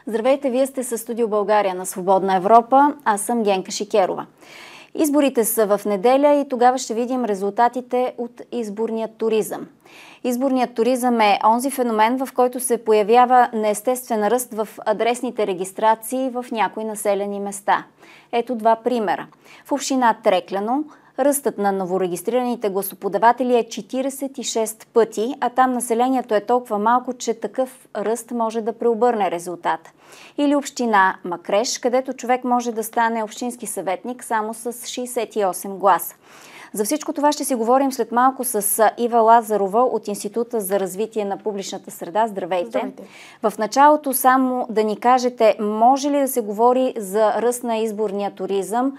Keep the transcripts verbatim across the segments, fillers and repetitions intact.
Здравейте, вие сте със Студио България на Свободна Европа. Аз съм Генка Шикерова. Изборите са в неделя и тогава ще видим резултатите от изборния туризъм. Изборният туризъм е онзи феномен, в който се появява неестествен ръст в адресните регистрации в някои населени места. Ето два примера. В община Трекляно ръстът на новорегистрираните гласоподаватели е четиридесет и шест пъти, а там населението е толкова малко, че такъв ръст може да преобърне резултата. Или община Макреш, където човек може да стане общински съветник само с шейсет и осем гласа. За всичко това ще си говорим след малко с Ива Лазарова от Института за развитие на публичната среда. Здравейте! Здравейте! В началото само да ни кажете, може ли да се говори за ръст на изборния туризъм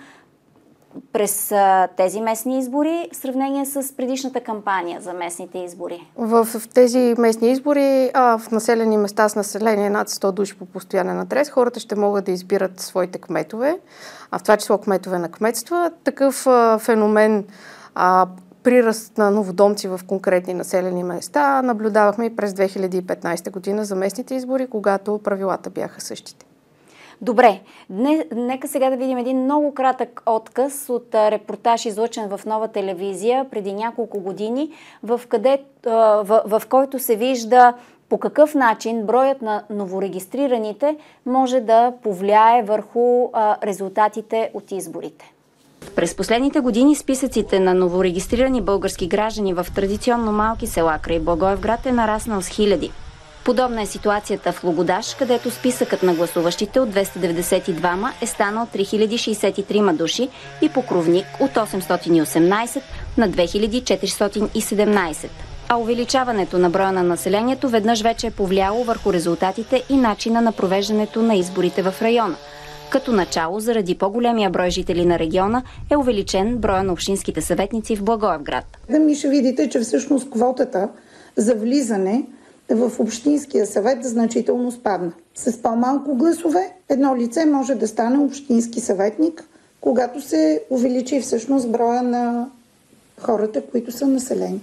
през а, тези местни избори в сравнение с предишната кампания за местните избори? В, в тези местни избори, а, в населени места с население над сто души по постоянен адрес, хората ще могат да избират своите кметове, а в това число кметове на кметства. Такъв а, феномен, а, приръст на новодомци в конкретни населени места наблюдавахме и през две хиляди и петнадесета година за местните избори, когато правилата бяха същите. Добре, дне, нека сега да видим един много кратък отказ от а, репортаж, излъчен в Нова телевизия преди няколко години, в, къде, а, в, в който се вижда по какъв начин броят на новорегистрираните може да повлияе върху а, резултатите от изборите. През последните години списъците на новорегистрирани български граждани в традиционно малки села край Благоевград е нараснал с хиляди. Подобна е ситуацията в Логодаж, където списъкът на гласуващите от двеста деветдесет и двама е станал три хиляди шейсет и трима души и Покровник от осемстотин и осемнадесет на две хиляди четиристотин и седемнадесет. А увеличаването на броя на населението веднъж вече е повлияло върху резултатите и начина на провеждането на изборите в района. Като начало, заради по-големия брой жители на региона, е увеличен броя на общинските съветници в Благоевград. Да ми ще видите, че всъщност квотата за влизане в Общинския съвет значително спадна. С по-малко гласове едно лице може да стане общински съветник, когато се увеличи всъщност броя на хората, които са населени.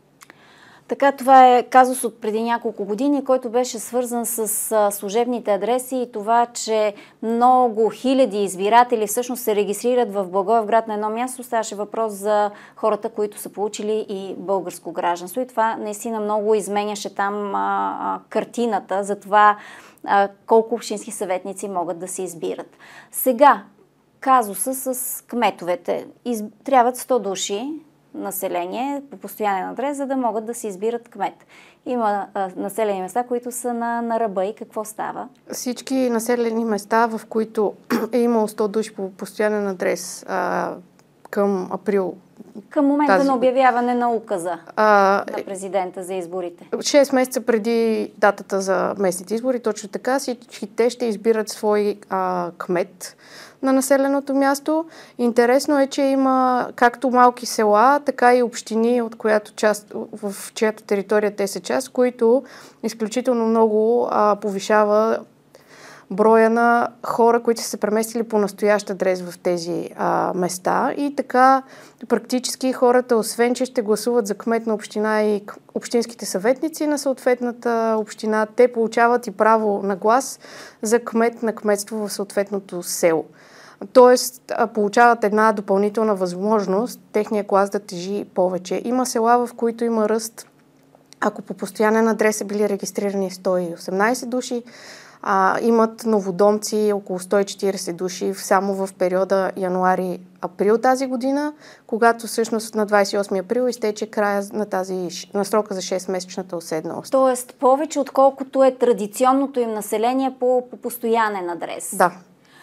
Така, това е казус от преди няколко години, който беше свързан с а, служебните адреси и това, че много хиляди избиратели всъщност се регистрират в Благоевград на едно място. Ставаше въпрос за хората, които са получили и българско гражданство. И това наистина много изменяше там а, а, картината за това а, колко общински съветници могат да се избират. Сега, казуса с кметовете. Из... Трябват сто души население по постоянен адрес, за да могат да се избират кмет. Има а, населени места, които са на, на ръба и какво става? Всички населени места, в които е имало сто души по постоянен адрес а, към април. Към момента тази... на обявяване на указа а, на президента за изборите. шест месеца преди датата за местните избори, точно така, всички те ще избират свой а, кмет на населеното място. Интересно е, че има както малки села, така и общини, от която част, в чиято територия те са част, които изключително много а, повишава броя на хора, които са се преместили по настоящ адрес в тези а, места. И така практически хората, освен че ще гласуват за кмет на община и общинските съветници на съответната община, те получават и право на глас за кмет на кметство в съответното село. Тоест, получават една допълнителна възможност техния глас да тежи повече. Има села, в които има ръст. Ако по постоянен адрес са били регистрирани сто и осемнадесет души, а, имат новодомци около сто и четиридесет души само в периода януари-април тази година, когато всъщност на двадесет и осми април изтече края на, тази, на срока за шестмесечната уседналост. Тоест повече, отколкото е традиционното им население по, по постоянен адрес. Да.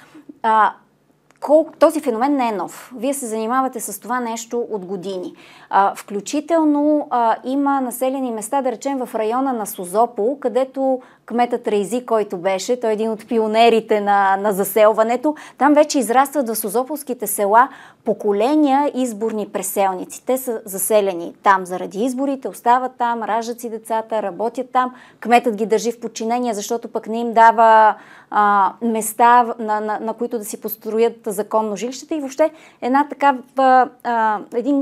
А, Колко, този феномен не е нов. Вие се занимавате с това нещо от години. А, включително а, има населени места, да речем в района на Созопол, където кметът Рейзи, който беше, той е един от пионерите на, на заселването, там вече израстват в созополските села поколения изборни преселници. Те са заселени там заради изборите, остават там, раждат си децата, работят там. Кметът ги държи в подчинение, защото пък не им дава а, места, на, на, на които да си построят законно жилищата и въобще една такава, а, един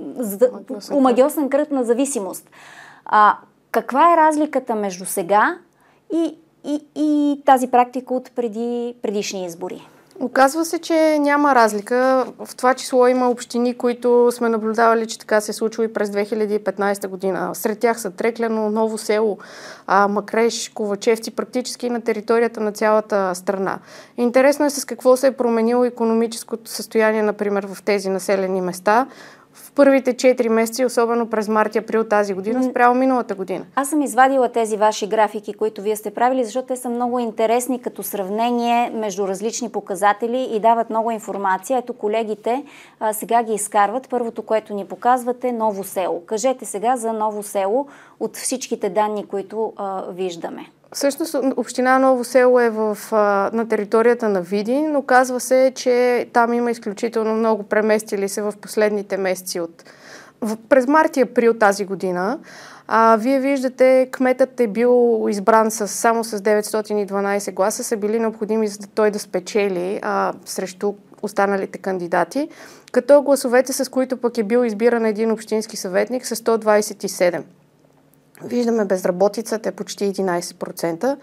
омагьосан кръг на зависимост. А, каква е разликата между сега и, и, и тази практика от преди, предишни избори? Оказва се, че няма разлика. В това число има общини, които сме наблюдавали, че така се случва и през две хиляди и петнадесета година. Сред тях са Трекляно, Ново село, Макреш, Ковачевци, практически на територията на цялата страна. Интересно е с какво се е променило икономическото състояние, например, в тези населени места. В първите четири месеца, особено през март и април тази година, спрямо миналата година. Аз съм извадила тези ваши графики, които вие сте правили, защото те са много интересни като сравнение между различни показатели и дават много информация. Ето колегите а, сега ги изкарват. Първото, което ни показвате, Ново село. Кажете сега за Ново село от всичките данни, които а, виждаме. Всъщност община Ново село е в, а, на територията на Видин, но казва се, че там има изключително много преместили се в последните месеци от в, през март и април тази година. А, вие виждате, кметът е бил избран с, само с деветстотин и дванадесет гласа, са били необходими за да той да спечели а, срещу останалите кандидати, като гласовете, с които пък е бил избиран един общински съветник, са сто двадесет и седем. Виждаме безработицата е почти единадесет процента,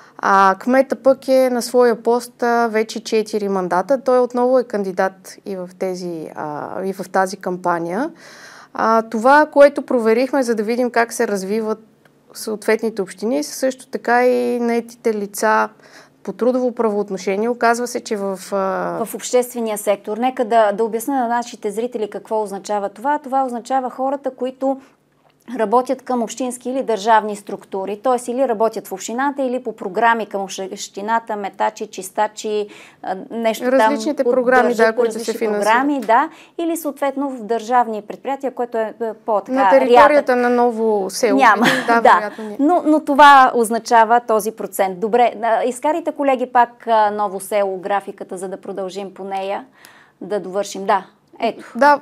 а кмета пък е на своя пост вече четири мандата. Той отново е кандидат и в, тези, а, и в тази кампания. А, това, което проверихме, за да видим как се развиват съответните общини, са също така и наетите лица по трудово правоотношение. Оказва се, че в... А... В обществения сектор. Нека да, да обясня на нашите зрители какво означава това. Това означава хората, които работят към общински или държавни структури, т.е. или работят в общината, или по програми към общината, метачи, чистачи, нещо различните там. Различните програми, да, които се финансират. Програми, да, или съответно в държавни предприятия, което е по-така на територията рядък. На Ново село. Няма, да, да. Но, но това означава този процент. Добре, изкарайте, колеги, пак Ново село, графиката, за да продължим по нея, да довършим. Да, ето. Да,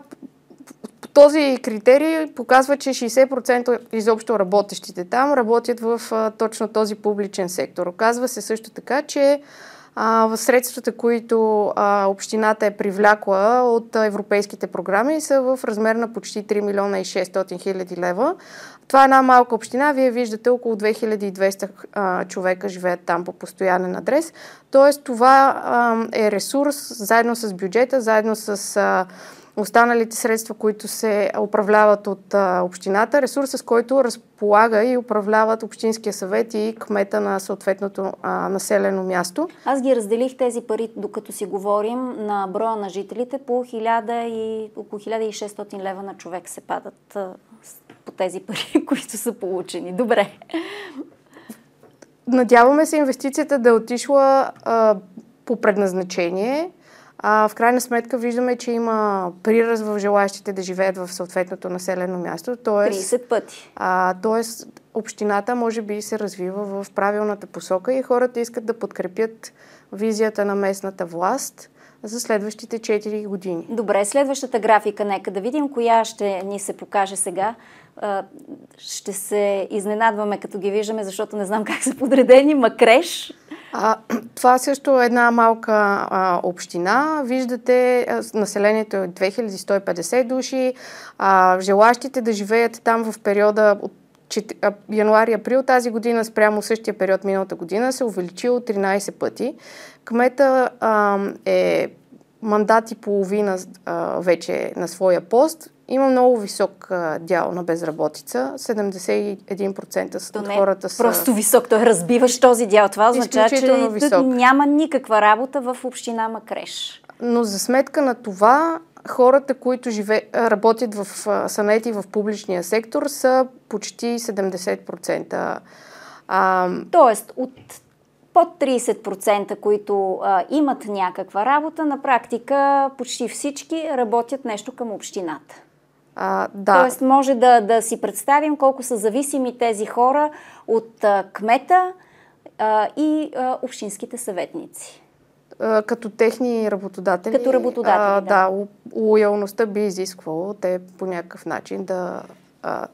този критерий показва, че шейсет процента изобщо работещите там работят в а, точно този публичен сектор. Оказва се също така, че а, в средствата, които а, общината е привлякла от а, европейските програми, са в размер на почти три милиона и шестстотин хиляди лева. Това е една малка община. Вие виждате, около две хиляди и двеста а, човека живеят там по постоянен адрес. Тоест това а, е ресурс, заедно с бюджета, заедно с... А, останалите средства, които се управляват от а, общината, ресурс, с който разполага и управляват Общинския съвет и кмета на съответното а, населено място. Аз ги разделих тези пари, докато си говорим, на броя на жителите по хиляда и, около хиляда и шестстотин лева на човек се падат а, по тези пари, които са получени. Добре. Надяваме се инвестицията да е отишла а, по предназначение. А, в крайна сметка виждаме, че има приръст в желащите да живеят в съответното населено място. Тоест, тридесет пъти. А, тоест, общината може би се развива в правилната посока и хората искат да подкрепят визията на местната власт за следващите четири години. Добре, следващата графика, нека да видим коя ще ни се покаже сега. Ще се изненадваме, като ги виждаме, защото не знам как са подредени. Макреш. А, това също е една малка а, община. Виждате, а, населението е две хиляди сто и петдесет души. А, желащите да живеят там в периода от януари-април тази година спрямо същия период миналата година се увеличило тринадесет пъти. Кмета а, е мандат и половина а, вече на своя пост. Има много висок а, дял на безработица. седемдесет и един процента от хората са... Просто висок, той разбиваш този дял. Това означава, че тук няма никаква работа в община Макреш. Но за сметка на това, хората, които живе, работят в санети в публичния сектор, са почти седемдесет процента. А... Тоест, от под тридесет процента, които а, имат някаква работа, на практика почти всички работят нещо към общината. А, да. Тоест, може да, да си представим колко са зависими тези хора от а, кмета а, и а, общинските съветници. А, като техни работодатели. Като работодатели, а, да. Да, лоялността би изисквало те по някакъв начин да а,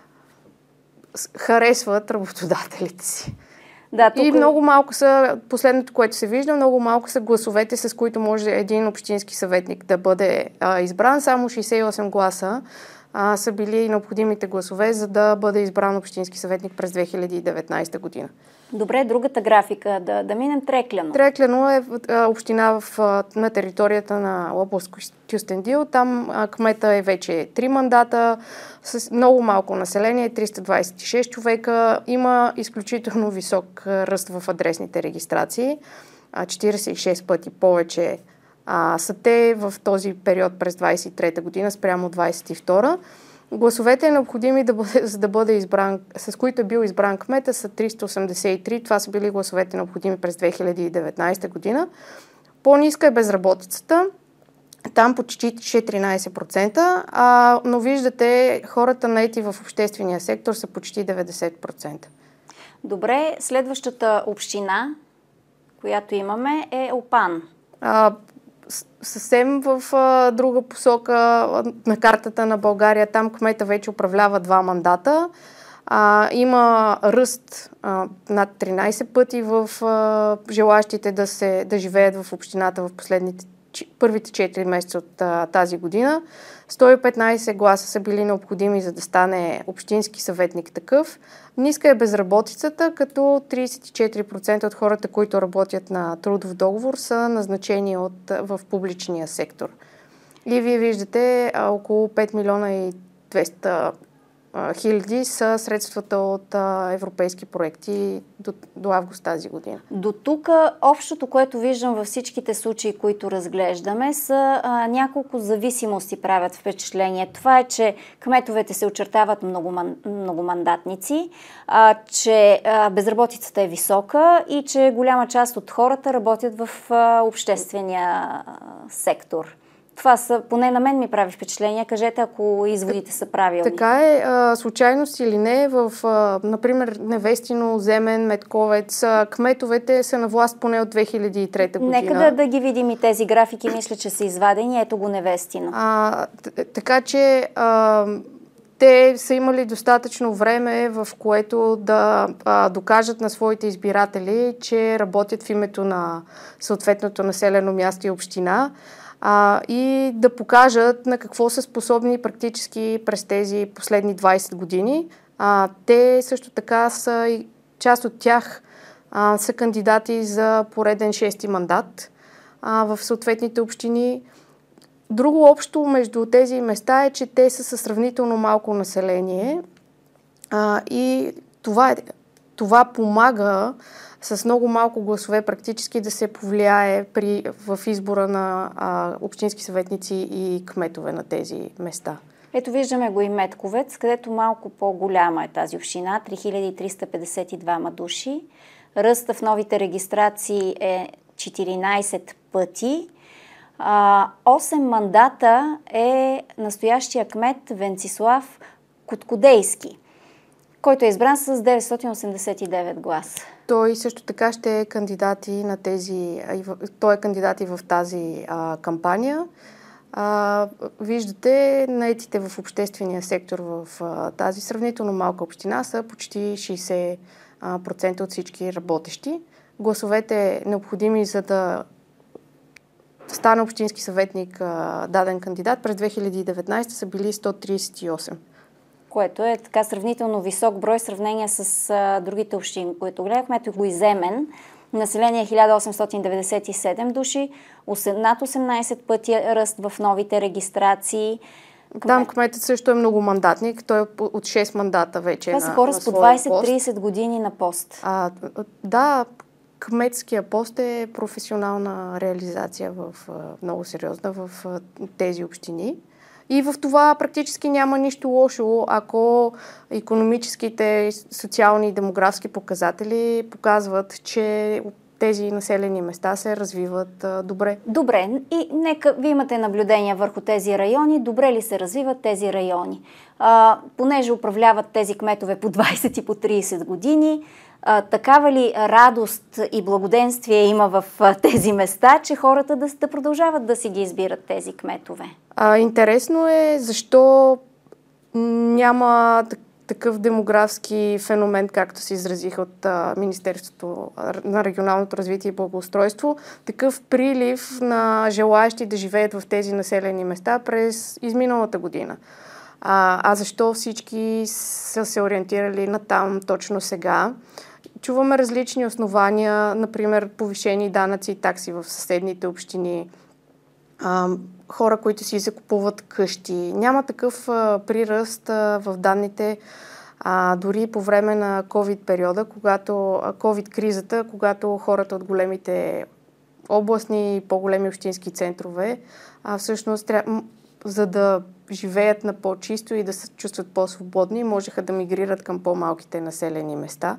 харесват работодателите си. Да, тук... И много малко са, последното, което се вижда, много малко са гласовете, с които може един общински съветник да бъде а, избран. Само шейсет и осем гласа а, са били необходимите гласове, за да бъде избран общински съветник през две хиляди и деветнадесета година. Добре, другата графика, да, да минем Трекляно. Трекляно е а, община в, а, на територията на област Кюстендил. Там а, кмета е вече три мандата, с много малко население, триста двадесет и шест човека. Има изключително висок а, ръст в адресните регистрации, а, четиридесет и шест пъти повече а, са те в този период през двадесет и трета година спрямо двадесет и втора. Гласовете необходими да бъде, за да бъде избран, с които е бил избран кмета, са триста осемдесет и три. Това са били гласовете необходими през две хиляди и деветнадесета година. По-ниска е безработицата. Там почти четиринадесет процента, а, но виждате, хората наети в обществения сектор са почти деветдесет процента. Добре, следващата община, която имаме, е Опан. А, съвсем в а, друга посока на картата на България. Там кмета вече управлява два мандата. А, има ръст а, над тринадесет пъти в а, желащите да, се, да живеят в общината в последните първите четири месеца от а, тази година. сто и петнадесет гласа са били необходими, за да стане общински съветник такъв. Ниска е безработицата, като тридесет и четири процента от хората, които работят на трудов договор, са назначени от, в публичния сектор. И вие виждате, а, около пет милиона и двеста хиляди са средствата от а, европейски проекти до, до август тази година. До тук общото, което виждам във всичките случаи, които разглеждаме, са а, няколко зависимости правят впечатление. Това е, че кметовете се очертават многоман, многомандатници, а, че а, безработицата е висока и че голяма част от хората работят в а, обществения а, сектор. Това са, поне на мен ми прави впечатление. Кажете, ако изводите са правилни. Така е. А, случайност или не, в, а, например, Невестино, Земен, Медковец, а, кметовете са на власт поне от две хиляди и трета година. Нека да, да ги видим и тези графики. Мисля, че са извадени. Ето го Невестино. А, така че а, те са имали достатъчно време, в което да а, докажат на своите избиратели, че работят в името на съответното населено място и община. А, и да покажат на какво са способни практически през тези последни двадесет години. А, те също така са, и част от тях а, са кандидати за пореден шести мандат а, в съответните общини. Друго общо между тези места е, че те са със сравнително малко население а, и това, е, това помага с много малко гласове практически да се повлияе при, в избора на а, общински съветници и кметове на тези места. Ето виждаме го и Медковец, където малко по-голяма е тази община, три хиляди триста петдесет и двама души. Ръста в новите регистрации е четиринадесет пъти. А, осем мандата е настоящия кмет Венцислав Коткодейски, който е избран с деветстотин осемдесет и девет гласа. Той също така ще е кандидат и на тези, той е кандидат и в тази а, кампания. А, виждате, наетите в обществения сектор в а, тази сравнително малка община са почти шейсет процента от всички работещи. Гласовете необходими за да стане общински съветник а, даден кандидат през две хиляди и деветнадесета са били сто тридесет и осем. Което е така сравнително висок брой в сравнение с а, другите общини, които гледахме. Ето го и Земен. Население хиляда осемстотин деветдесет и седем души, над осемнадесет пъти ръст в новите регистрации. Там кметът също е многомандатник. Той е от шест мандата вече. Това са хора с по двадесет-тридесет години на пост. А, да, кметския пост е професионална реализация в, много сериозна в тези общини. И в това практически няма нищо лошо, ако икономическите, социални и демографски показатели показват, че тези населени места се развиват а, добре. Добре. И нека ви имате наблюдения върху тези райони. Добре ли се развиват тези райони? А, понеже управляват тези кметове по двадесет и по тридесет години, а, такава ли радост и благоденствие има в а, тези места, че хората да, да продължават да си ги избират тези кметове? А, интересно е защо няма такъв демографски феномен, както се изразиха от а, Министерството на регионалното развитие и благоустройство, такъв прилив на желаящи да живеят в тези населени места през изминалата година. А, а защо всички са се ориентирали на там точно сега? чуваме различни основания, например повишени данъци и такси в съседните общини, а, хора, които си закупуват къщи. Няма такъв а, приръст а, в данните, а, дори по време на COVID периода, когато COVID кризата, когато хората от големите областни и по-големи общински центрове, а всъщност тря... за да живеят на по-чисто и да се чувстват по-свободни, можеха да мигрират към по-малките населени места.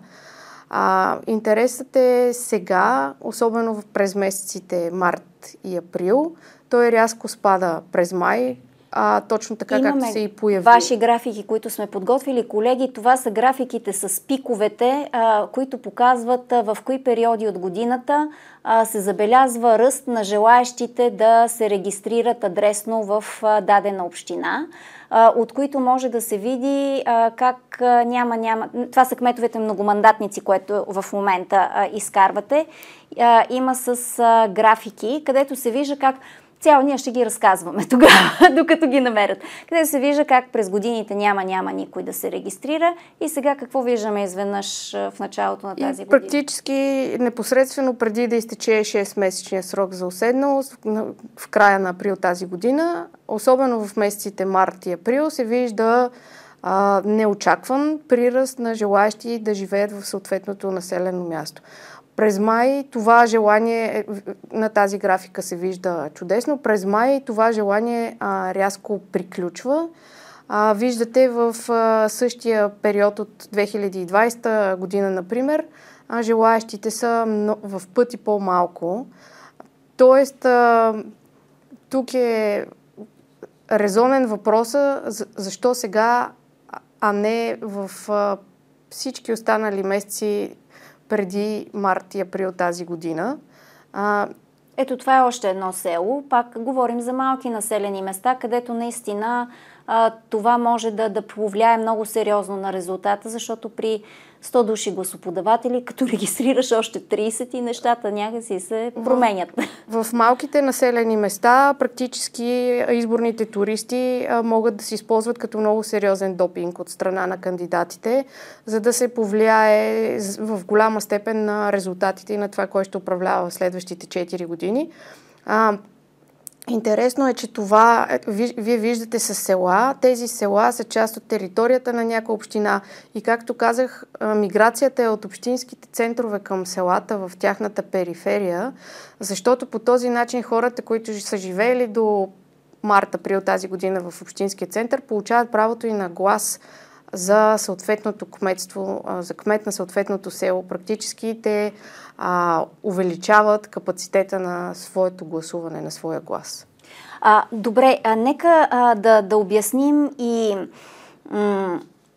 А, интересът е сега, особено през месеците март и април, той рязко спада през май, а, точно така Имаме както се и появи. Ваши графики, които сме подготвили, колеги. Това са графиките с пиковете, а, които показват а, в кои периоди от годината а, се забелязва ръст на желаещите да се регистрират адресно в а, дадена община, а, от които може да се види а, как а, няма, няма... Това са кметовете многомандатници, което в момента а, изкарвате. А, има с а, графики, където се вижда как цяло ние ще ги разказваме тогава, докато ги намерят. Къде се вижда как през годините няма, няма никой да се регистрира и сега какво виждаме изведнъж в началото на тази и година? Практически непосредствено преди да изтече шестмесечния срок за уседналост, в края на април тази година, особено в месеците март и април, се вижда а, неочакван приръст на желаящи да живеят в съответното населено място. През май това желание, на тази графика се вижда чудесно, през май това желание а, рязко приключва. А, виждате в а, същия период от две хиляди и двадесета година, например, а, желаящите са много, в пъти по-малко. Тоест, а, тук е резонен въпроса, защо сега, а не в а, всички останали месеци преди март и април тази година. А, Ето това е още едно село. Пак говорим за малки населени места, където наистина а, това може да, да повлияе много сериозно на резултата, защото при сто души гласоподаватели, като регистрираш още тридесет и нещата някакси се променят. В, в малките населени места практически изборните туристи а, могат да се използват като много сериозен допинг от страна на кандидатите, за да се повлияе в голяма степен на резултатите и на това, кой ще управлява в следващите четири години. А, Интересно е, че това, вие виждате с села, тези села са част от територията на някоя община и както казах, миграцията е от общинските центрове към селата в тяхната периферия, защото по този начин хората, които са живеели до март-април тази година в общинския център, получават правото и на глас за съответното кметство, за кмет на съответното село. Практически те а, увеличават капацитета на своето гласуване, на своя глас. А, добре, а, нека а, да, да обясним и м-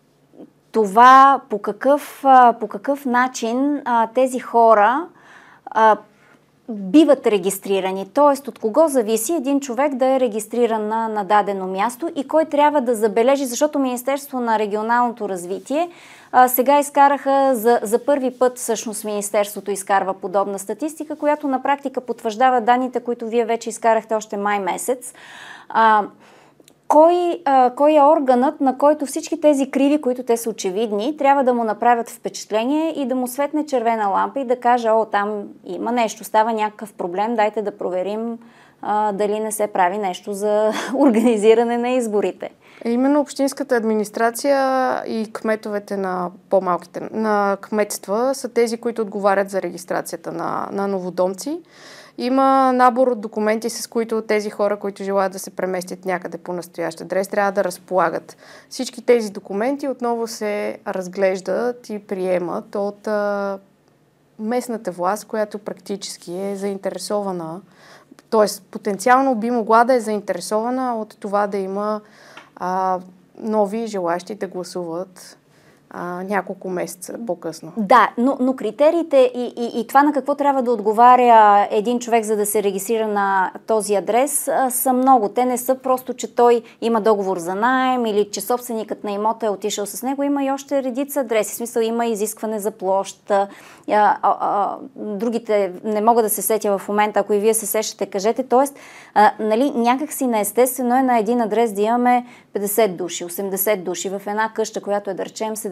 това по какъв, а, по какъв начин а, тези хора а, биват регистрирани. Т.е. от кого зависи един човек да е регистриран на, на дадено място и кой трябва да забележи, защото Министерство на регионалното развитие а, сега изкараха за, за първи път, всъщност Министерството изкарва подобна статистика, която на практика потвърждава данните, които вие вече изкарахте още май месец. А, Кой, а, кой е органът, на който всички тези криви, които те са очевидни, трябва да му направят впечатление и да му светне червена лампа и да каже, о, там има нещо, става някакъв проблем, дайте да проверим а, дали не се прави нещо за организиране на изборите. Именно общинската администрация и кметовете на по-малките на кметства са тези, които отговарят за регистрацията на, на новодомци. Има набор от документи, с които тези хора, които желаят да се преместят някъде по настоящ адрес, трябва да разполагат. Всички тези документи отново се разглеждат и приемат от а, местната власт, която практически е заинтересована, т.е. потенциално би могла да е заинтересована от това да има а, нови желащи да гласуват А, няколко месеца по-късно. Да, но, но критериите и, и, и това на какво трябва да отговаря един човек, за да се регистрира на този адрес, а, са много. Те не са просто, че той има договор за наем или че собственикът на имота е отишъл с него. Има и още редица адреси. В смисъл има изискване за площ. А, а, а, другите не мога да се сетя в момента. Ако и вие се сещате, кажете. Тоест, а, нали, някак си неестествено е на един адрес да имаме петдесет души, осемдесет души в една къща, която е, да речем, седемдесет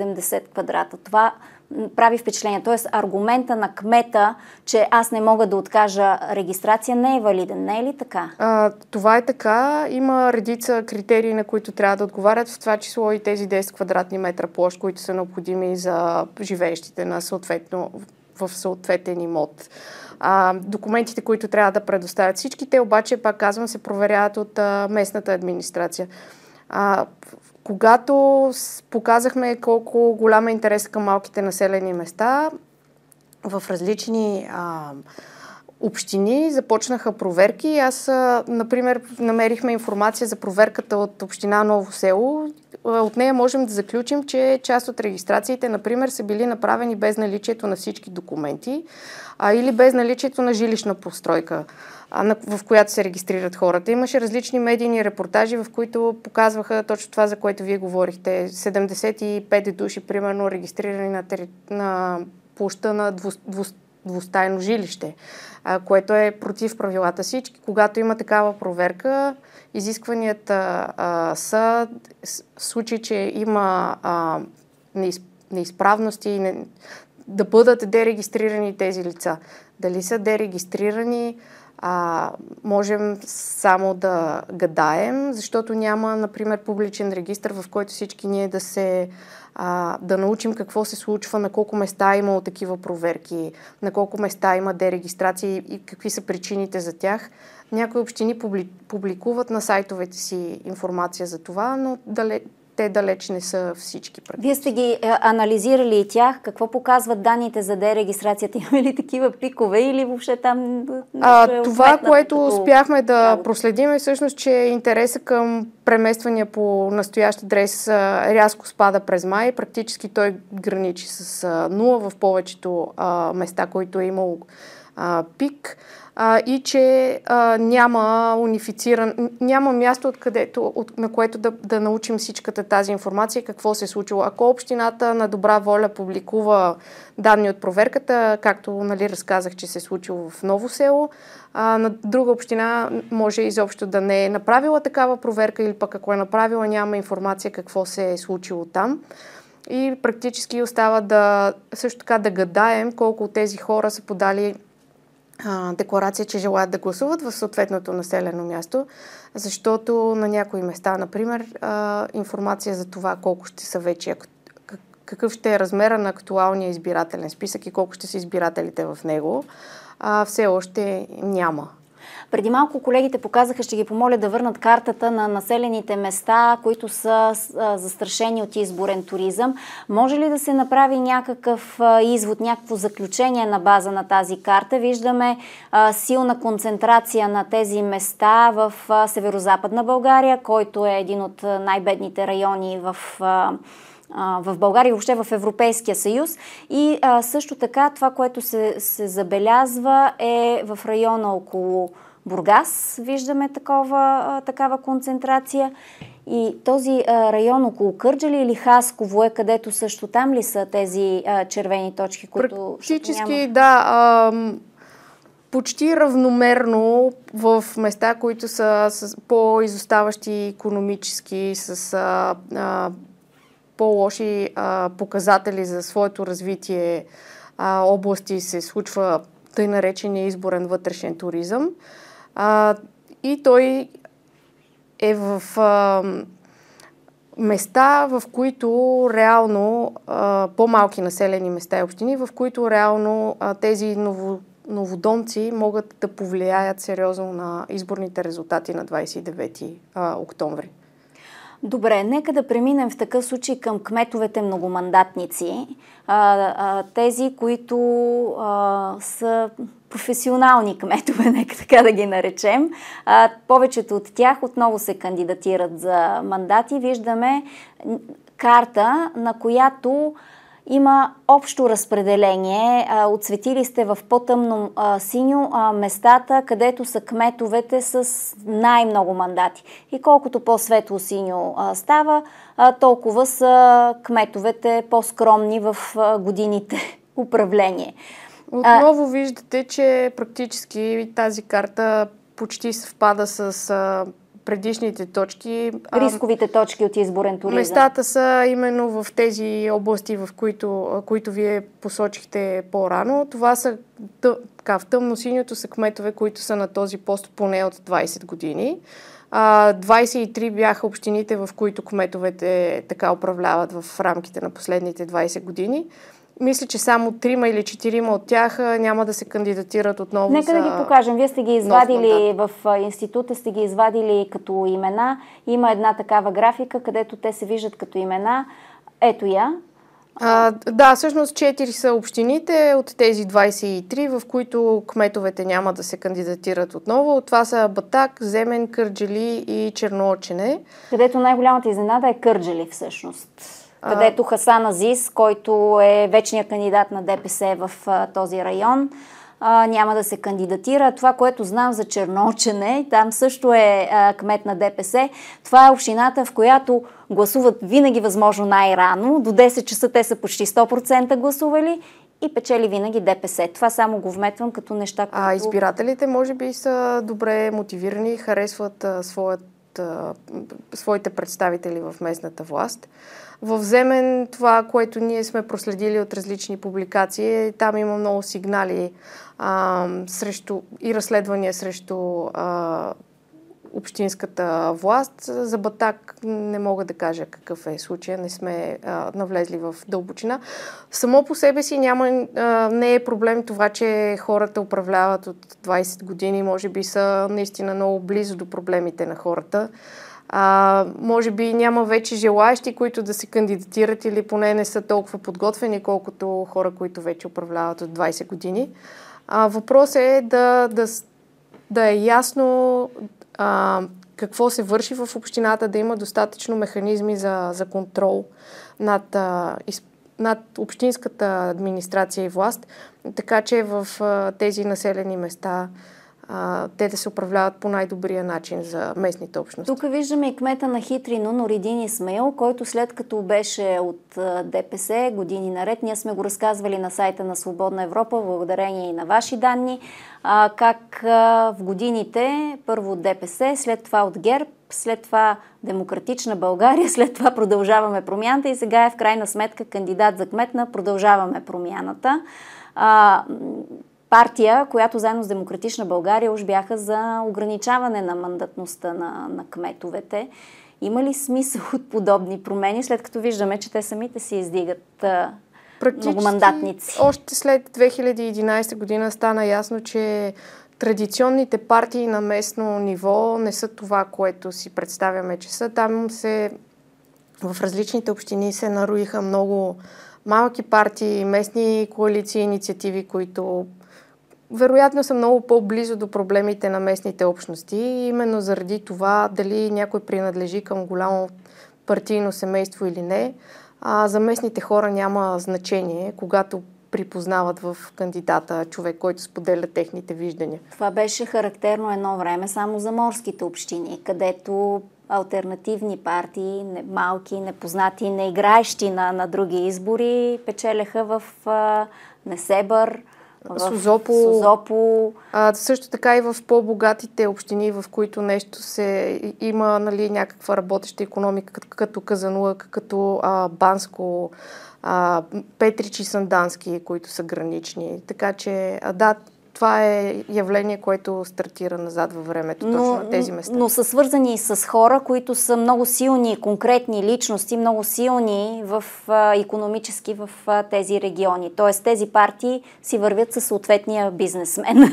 седемдесет квадрата. Това прави впечатление. Тоест аргумента на кмета, че аз не мога да откажа регистрация, не е валиден. Не е ли така? А, това е така. Има редица критерии, на които трябва да отговарят, в това число и тези десет квадратни метра площ, които са необходими за живеещите на съответно, в съответен имот. А, документите, които трябва да предоставят всички, те обаче, пак казвам, се проверяват от а, местната администрация. А, когато показахме колко голям е интерес към малките населени места, в различни а, общини започнаха проверки. Аз, а, например, намерихме информация за проверката от община Ново село. От нея можем да заключим, че част от регистрациите, например, са били направени без наличието на всички документи, а, или без наличието на жилищна постройка, в която се регистрират хората. Имаше различни медийни репортажи, в които показваха точно това, за което вие говорихте. седемдесет и пет души, примерно, регистрирани на, тери... на площа на дву... Дву... двустайно жилище, което е против правилата. Всички, когато има такава проверка, изискванията а, са в случай, че има а, неизправности и не... да бъдат дерегистрирани тези лица. Дали са дерегистрирани, А, можем само да гадаем, защото няма, например, публичен регистър, в който всички ние да се а, да научим какво се случва, на колко места е имало такива проверки, на колко места има дерегистрации и какви са причините за тях. Някои общини публи, публикуват на сайтовете си информация за това, но далеч те далеч не са всички. Вие сте ги анализирали и тях. Какво показват данните за дерегистрацията? Има ли такива пикове или въобще там... А, е това, което като... успяхме да работа. проследим е всъщност, че интереса към премествания по настоящ адрес рязко спада през май. Практически той граничи с нула в повечето а, места, които е имал а, пик. А, и че а, няма унифициран, няма място, откъдето, от, на което да, да научим всичката тази информация, какво се е случило. Ако общината на добра воля публикува данни от проверката, както, нали, разказах, че се е случило в Ново село, а, на друга община може изобщо да не е направила такава проверка или пък ако е направила, няма информация какво се е случило там. И практически остава да също така да гадаем колко от тези хора са подали декларация, че желаят да гласуват в съответното населено място, защото на някои места, например, информация за това колко ще са вече, какъв ще е размера на актуалния избирателен списък и колко ще са избирателите в него, все още няма. Преди малко колегите показаха, ще ги помоля да върнат картата на населените места, които са застрашени от изборен туризъм. Може ли да се направи някакъв извод, някакво заключение на база на тази карта? Виждаме силна концентрация на тези места в северо-западна България, който е един от най-бедните райони в в България и въобще в Европейския съюз. И а, също така това, което се, се забелязва е в района около Бургас. Виждаме такова, а, такава концентрация. И този а, район около Кърджали или Хасково е, където също там ли са тези а, червени точки, които... Практически, няма... да. А, почти равномерно в места, които са с по-изоставащи икономически, с... А, а, по-лоши а, показатели за своето развитие а, области се случва тъй наречения изборен вътрешен туризъм. А, и той е в а, места, в които реално а, по-малки населени места и общини, в които реално а, тези ново, новодомци могат да повлияят сериозно на изборните резултати на двадесет и девети октомври. Добре, нека да преминем в такъв случай към кметовете многомандатници. А, а, тези, които а, са професионални кметове, нека така да ги наречем. А, повечето от тях отново се кандидатират за мандати. Виждаме карта, на която има общо разпределение. Отсветили сте в по-тъмно а, синьо а, местата, където са кметовете с най-много мандати. И колкото по-светло синьо а, става, а, толкова са кметовете по-скромни в а, годините управление. Отново а... виждате, че практически тази карта почти съвпада с а, предишните точки. Рисковите точки от изборен туризъм. Местата са именно в тези области, в които, които вие посочихте по-рано. Това са тъ, така, в тъмно-синьото са кметове, които са на този пост поне от двайсет години. двайсет и три бяха общините, в които кметовете така управляват в рамките на последните двайсет години. Мисля, че само трима или четирима от тях няма да се кандидатират отново. Нека за да ги покажем. Вие сте ги извадили в института, сте ги извадили като имена. Има една такава графика, където те се виждат като имена. Ето я. А, да, всъщност четири са общините от тези двайсет и три, в които кметовете няма да се кандидатират отново. Това са Батак, Земен, Кърджали и Черноочене. Където най-голямата изненада е Кърджали всъщност. Където Хасан Азис, който е вечният кандидат на ДПС в а, този район, а, няма да се кандидатира. Това, което знам за Черноочене, там също е а, кмет на ДПС, това е общината, в която гласуват винаги възможно най-рано. До десет часа те са почти сто процента гласували и печели винаги ДПС. Това само го вметвам като неща, които... А избирателите може би са добре мотивирани, харесват а, своят, а, своите представители в местната власт. В Земен, това, което ние сме проследили от различни публикации, там има много сигнали а, срещу, и разследвания срещу а, общинската власт. За Батак не мога да кажа какъв е случая, не сме а, навлезли в дълбочина. Само по себе си няма, а, не е проблем това, че хората управляват от двайсет години, може би са наистина много близо до проблемите на хората. А, може би няма вече желаещи, които да се кандидатират или поне не са толкова подготвени, колкото хора, които вече управляват от двайсет години. А, въпросът е да, да, да е ясно а, какво се върши в общината, да има достатъчно механизми за, за контрол над, а, из, над общинската администрация и власт, така че в а, тези населени места Uh, те да се управляват по най-добрия начин за местните общности. Тук виждаме и кмета на Хитрино, Нуридин Исмаил, който след като беше от ДПС години наред, ние сме го разказвали на сайта на Свободна Европа, благодарение и на ваши данни, а, как а, в годините първо от ДПС, след това от ГЕРБ, след това Демократична България, след това Продължаваме промяната и сега е в крайна сметка кандидат за кмет на Продължаваме промяната. А, партия, която заедно с Демократична България уж бяха за ограничаване на мандатността на, на кметовете. Има ли смисъл от подобни промени, след като виждаме, че те самите си издигат а, многомандатници? Още след две хиляди и единайсета година стана ясно, че традиционните партии на местно ниво не са това, което си представяме, че са. Там се в различните общини се нароиха много малки партии, местни коалиции, инициативи, които вероятно са много по-близо до проблемите на местните общности. И именно заради това, дали някой принадлежи към голямо партийно семейство или не, а за местните хора няма значение, когато припознават в кандидата човек, който споделя техните виждания. Това беше характерно едно време само за морските общини, където алтернативни партии, малки, непознати, не играещи на, на други избори, печелеха в а, Несебър, в Созопо. Созопо. А, също така и в по-богатите общини, в които нещо се има, нали, някаква работеща икономика, като, като Казанлък, като а, Банско, а, Петрич и Сандански, които са гранични. Така че, а, да, това е явление, което стартира назад във времето, точно но, на тези места. Но са свързани с хора, които са много силни, конкретни личности, много силни в, а, икономически в а, тези региони. Тоест тези партии си вървят със съответния бизнесмен.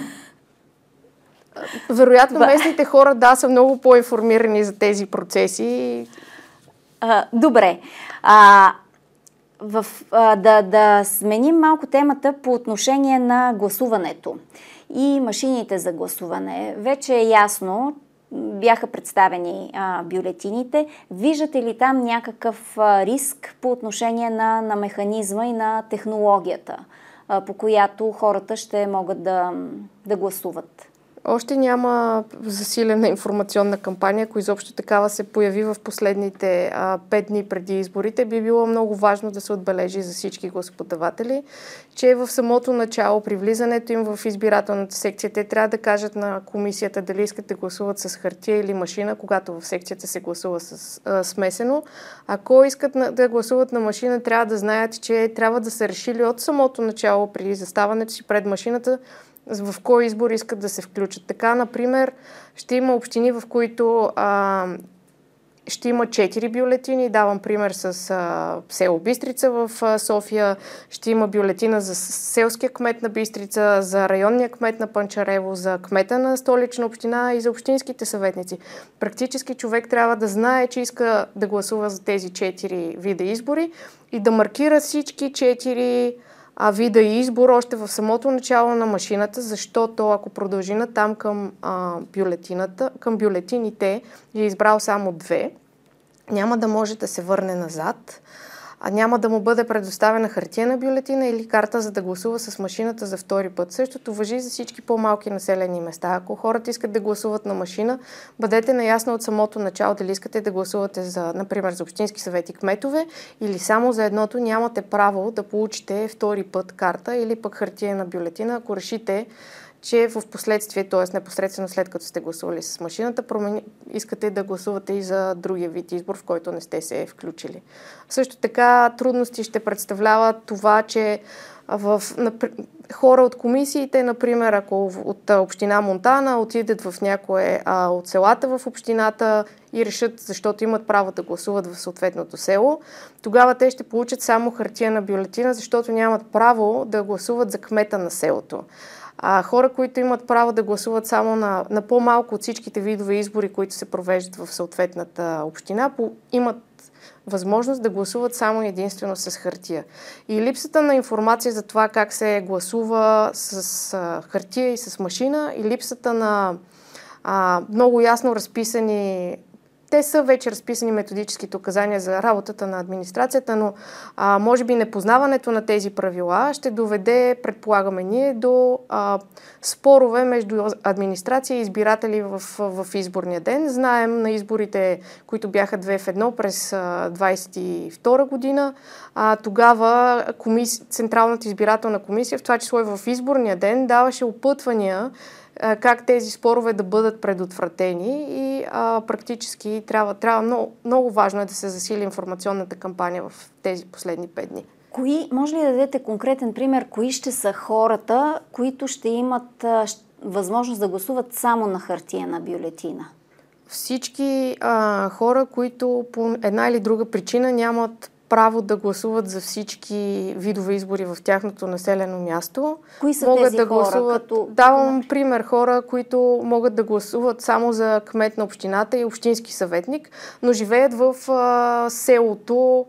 Вероятно местните хора, да, са много по-информирани за тези процеси. А, добре. А, В, а, да, да сменим малко темата по отношение на гласуването и машините за гласуване. Вече е ясно, бяха представени а, бюлетините. Виждате ли там някакъв а, риск по отношение на, на механизма и на технологията, а, по която хората ще могат да, да гласуват? Още няма засилена информационна кампания, ако изобщо такава се появи в последните а, пет дни преди изборите. Би било много важно да се отбележи за всички гласоподаватели, че в самото начало, при влизането им в избирателната секция, те трябва да кажат на комисията дали искат да гласуват с хартия или машина, когато в секцията се гласува с а, смесено. Ако искат на, да гласуват на машина, трябва да знаят, че трябва да са решили от самото начало, при заставането си пред машината, в кой избор искат да се включат. Така, например, ще има общини, в които а, ще има четири бюлетини. Давам пример с а, село Бистрица в а, София. Ще има бюлетина за селския кмет на Бистрица, за районния кмет на Панчарево, за кмета на Столична община и за общинските съветници. Практически човек трябва да знае, че иска да гласува за тези четири вида избори и да маркира всички четири а вида и избор още в самото начало на машината, защото ако продължи натам към а, бюлетината, към бюлетините и е избрал само две, няма да може да се върне назад, а няма да му бъде предоставена хартиена бюлетина или карта, за да гласува с машината за втори път. Същото важи за всички по-малки населени места. Ако хората искат да гласуват на машина, бъдете наясно от самото начало дали искате да гласувате за, например, за общински съвети, кметове или само за едното, нямате право да получите втори път карта или пък хартиена бюлетина, ако решите, че в последствие, т.е. непосредствено след като сте гласували с машината, промени... искате да гласувате и за другия вид избор, в който не сте се включили. Също така трудности ще представлява това, че в... хора от комисиите, например, ако от община Монтана отидат в някое а, от селата в общината и решат, защото имат право да гласуват в съответното село, тогава те ще получат само хартиена бюлетина, защото нямат право да гласуват за кмета на селото. А хора, които имат право да гласуват само на, на по-малко от всичките видове избори, които се провеждат в съответната община, по, имат възможност да гласуват само единствено с хартия. И липсата на информация за това как се гласува с а, хартия и с машина, и липсата на а, много ясно разписани... Те са вече разписани методическите указания за работата на администрацията, но а, може би непознаването на тези правила ще доведе, предполагаме ние, до а, спорове между администрация и избиратели в, в изборния ден. Знаем на изборите, които бяха две в едно през двадесет и втора година, а, тогава комис... Централната избирателна комисия, в това число и в изборния ден, даваше опътвания как тези спорове да бъдат предотвратени и а, практически трябва, трябва много, много важно е да се засили информационната кампания в тези последни пет дни. Кои, може ли да дадете конкретен пример, кои ще са хората, които ще имат а, възможност да гласуват само на хартиена бюлетина? Всички а, хора, които по една или друга причина нямат право да гласуват за всички видове избори в тяхното населено място. Кои са могат тези да хора? Гласуват... Като... Давам пример, хора, които могат да гласуват само за кмет на общината и общински съветник, но живеят в а, селото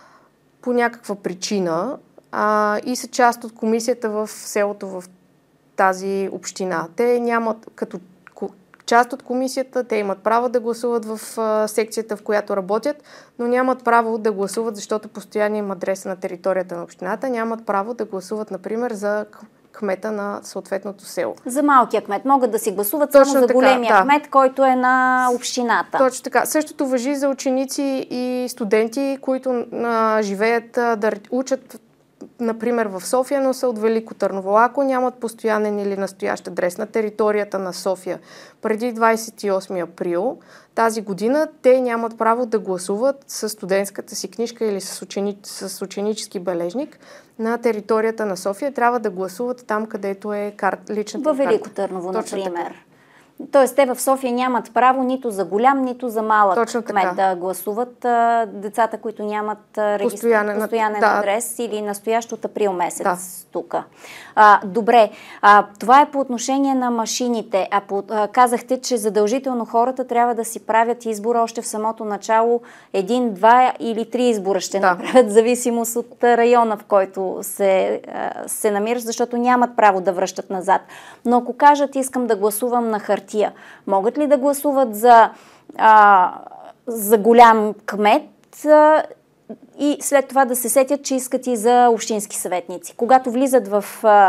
по някаква причина а, и са част от комисията в селото в тази община. Те нямат като част от комисията, те имат право да гласуват в а, секцията, в която работят, но нямат право да гласуват, защото постоянно им адреса на територията на общината, нямат право да гласуват, например, за кмета на съответното село. За малкия кмет могат да си гласуват Точно само за така, големия да. кмет, който е на общината. Точно така. Същото важи за ученици и студенти, които а, живеят, а, да учат например в София, но са от Велико Търново. Ако нямат постоянен или настоящ адрес на територията на София преди двадесет и осми април тази година, те нямат право да гласуват с студентската си книжка или с, учени... с ученически бележник на територията на София. Трябва да гласуват там, където е кар... личната карта. Във Велико Търново, Точно например. Така. Тоест, те в София нямат право нито за голям, нито за малък Точно кмет така. да гласуват. А, децата, които нямат регистр... Постоянен, постоянен да. адрес или настоящ от април месец Да. тук. А, добре, а, това е по отношение на машините. А, по, а казахте, че задължително хората трябва да си правят избора още в самото начало. Един, два или три избора ще Да. направят, в зависимост от района, в който се, а, се намираш, защото нямат право да връщат назад. Но ако кажат, искам да гласувам на хартия, могат ли да гласуват за, а, за голям кмет а, и след това да се сетят, че искат и за общински съветници? Когато влизат в а,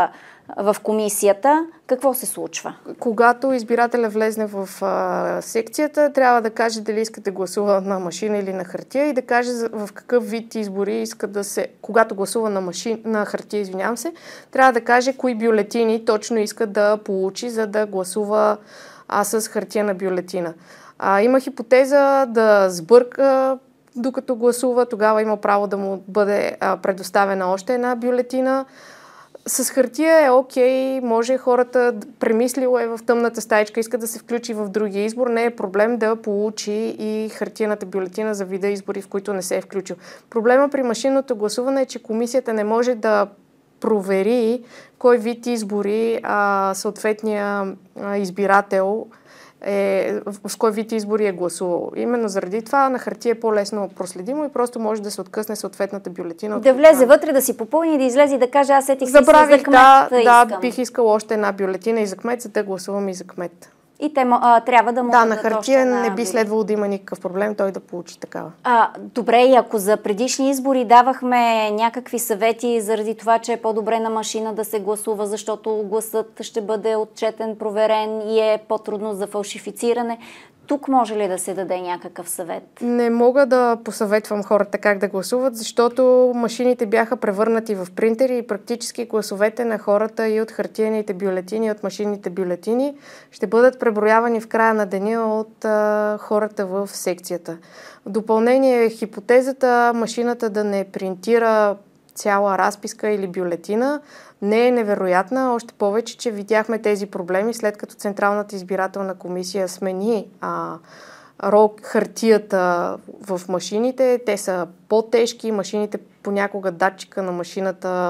в комисията, какво се случва? Когато избирателя влезне в а, секцията, трябва да каже дали иска да гласува на машина или на хартия и да каже в какъв вид избори иска да се... Когато гласува на, машин, на хартия, извинявам се, трябва да каже кои бюлетини точно иска да получи, за да гласува а, с хартия на бюлетина. А, има хипотеза да сбърка докато гласува, тогава има право да му бъде а, предоставена още една бюлетина. С хартия е окей, може хората, премислило е в тъмната стаичка, иска да се включи в другия избор, не е проблем да получи и хартияната бюлетина за вида избори, в които не се е включил. Проблема при машинното гласуване е, че комисията не може да провери кой вид избори а, съответния а, избирател е, в кой вид избори е гласувал. Именно заради това на хартия е по-лесно проследимо и просто може да се откъсне съответната бюлетина. Да влезе вътре, да си попълни, да излезе и да каже, аз сетих си Забравих, за кмет. Да, да, да, бих искал още една бюлетина и за кмет, за да гласувам и за кмет. И те а, трябва да му Да, да на хартия не би следвало да има никакъв проблем той да получи такава. А, добре, и ако за предишни избори давахме някакви съвети заради това, че е по-добре на машина да се гласува, защото гласът ще бъде отчетен, проверен и е по-трудно за фалшифициране, тук може ли да се даде някакъв съвет? Не мога да посъветвам хората как да гласуват, защото машините бяха превърнати в принтери и практически гласовете на хората и от хартиените бюлетини, и от машинните бюлетини ще бъдат преброявани в края на деня от а, хората в секцията. В допълнение, хипотезата машината да не принтира цяла разписка или бюлетина не е невероятна, още повече, че видяхме тези проблеми след като Централната избирателна комисия смени а, рок, хартията в машините. Те са по-тежки, машините понякога датчика на машината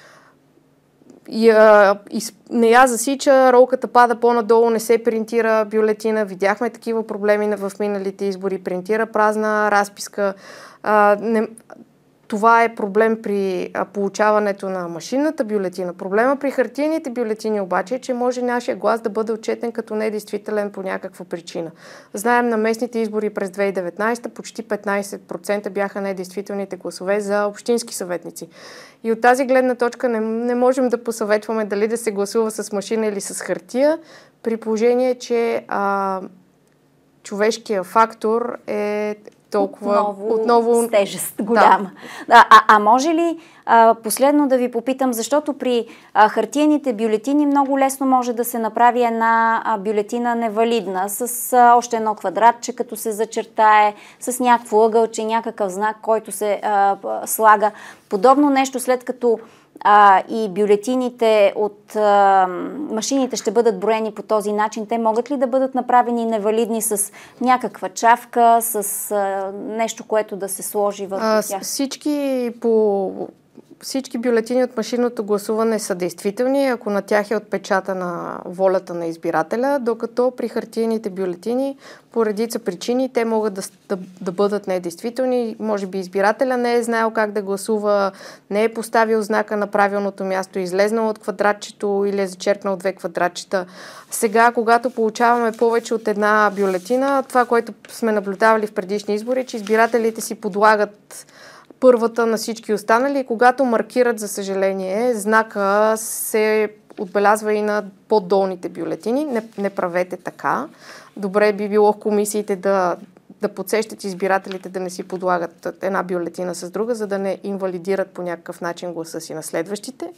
я, из, не я засича, ролката пада по-надолу, не се принтира бюлетина. Видяхме такива проблеми в миналите избори. Принтира празна разписка. А, не, Това е проблем при а, получаването на машинната бюлетина. Проблема при хартиените бюлетини обаче е, че може нашия глас да бъде отчетен като недействителен по някаква причина. Знаем, на местните избори през две хиляди и деветнадесета почти петнадесет процента бяха недействителните гласове за общински съветници. И от тази гледна точка не, не можем да посъветваме дали да се гласува с машина или с хартия, при положение, че а, човешкият фактор е толкова отново, отново... с тежест голяма. Да. А, а може ли а, последно да ви попитам, защото при а, хартиените бюлетини много лесно може да се направи една а, бюлетина невалидна с а, още едно квадратче, като се зачертае, с някакво ъгълче, някакъв знак, който се а, слага. Подобно нещо, след като А, и бюлетините от а, машините ще бъдат броени по този начин, те могат ли да бъдат направени невалидни с някаква чавка, с а, нещо, което да се сложи върху тях? Всички по... Всички бюлетини от машинното гласуване са действителни, ако на тях е отпечатана волята на избирателя, докато при хартиените бюлетини по редица причини те могат да, да, да бъдат недействителни. Може би избирателя не е знаел как да гласува, не е поставил знака на правилното място, излезнал от квадратчето или е зачеркнал две квадратчета. Сега, когато получаваме повече от една бюлетина, това, което сме наблюдавали в предишни избори, че избирателите си подлагат първата на всички останали и когато маркират, за съжаление, знака се отбелязва и на по-долните бюлетини. Не, не правете така. Добре би било в комисиите да, да подсещат избирателите да не си подлагат една бюлетина с друга, за да не инвалидират по някакъв начин гласа си на следващите.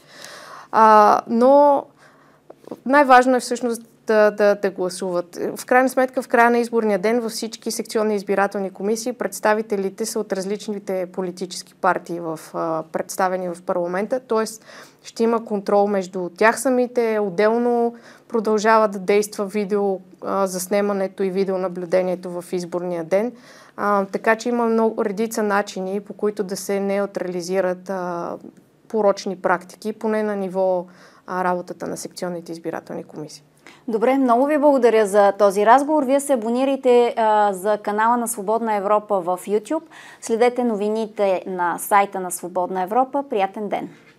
А, но най-важно е всъщност Да, да, да гласуват. В крайна сметка, в края на изборния ден във всички секционни избирателни комисии представителите са от различните политически партии в, а, представени в парламента, т.е. ще има контрол между тях самите, отделно продължава да действа видео а, заснемането и видеонаблюдението в изборния ден, а, така че има много редица начини, по които да се неутрализират а, порочни практики, поне на ниво а, работата на секционните избирателни комисии. Добре, много ви благодаря за този разговор. Вие се абонирайте а, за канала на Свободна Европа в YouTube. Следете новините на сайта на Свободна Европа. Приятен ден!